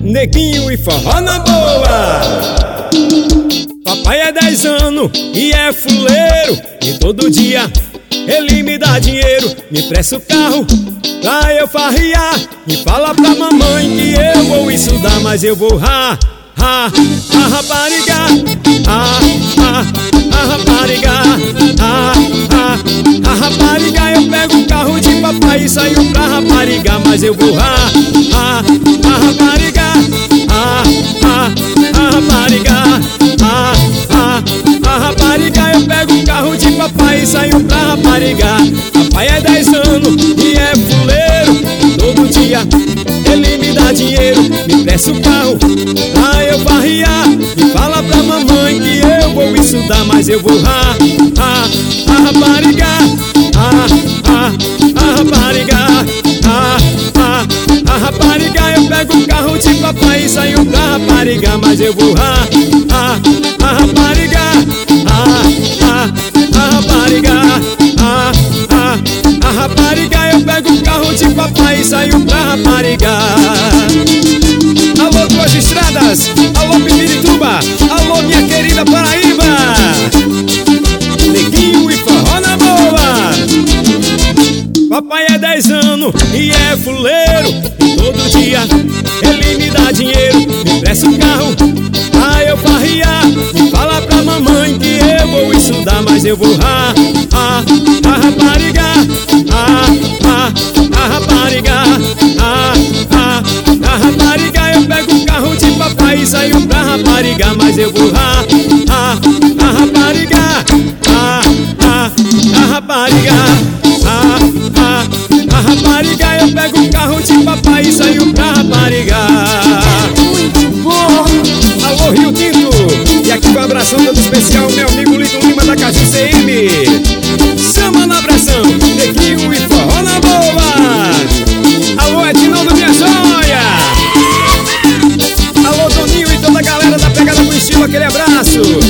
neguinho e forró na boa. Papai é 10 anos e é fuleiro, e todo dia ele me dá dinheiro, me presta o carro pra eu farriar, e fala pra mamãe que eu vou estudar, mas eu vou rapariga, rapariga, rapariga. Eu pego o carro de papai e saio pra rapariga, mas eu vou rapariga, rapariga, rapariga. Eu pego o carro de papai e saio pra rapariga. Papai é 10 anos e é fuleiro, todo dia ele me dá dinheiro, me presta o carro pra eu farriar, e fala pra mamãe que eu vou estudar, mas eu vou rapariga, rapariga, rapariga. Eu pego o carro de papai e saio pra rapariga, mas eu vou rapariga, rapariga, rapariga. Eu pego o carro de papai e saio pra rapariga. Alô, Duas Estradas, alô, Pirituba, alô, minha querida Paraíba, neguinho e forró na boa. Papai é 10 anos e é fuleiro, e todo dia ele me dá dinheiro, me presta o carro pra eu farriar, e fala pra mamãe que eu vou estudar, mas eu vou rapariga, rapariga, rapariga. Eu pego o carro de papai e saio pra rapariga, mas eu vou rapariga, rapariga, rapariga. Eu pego o carro de papai e saio pra rapariga. Muito bom! Alô, Rio Tinto, e aqui com a abração todo especial, meu amigo Lito Lima da Caju CM. Chama na abração, neguinho e forró na boa. Alô, Edinaldo, minha joia. Alô, Toninho e toda a galera da Pegada com Estilo, aquele abraço.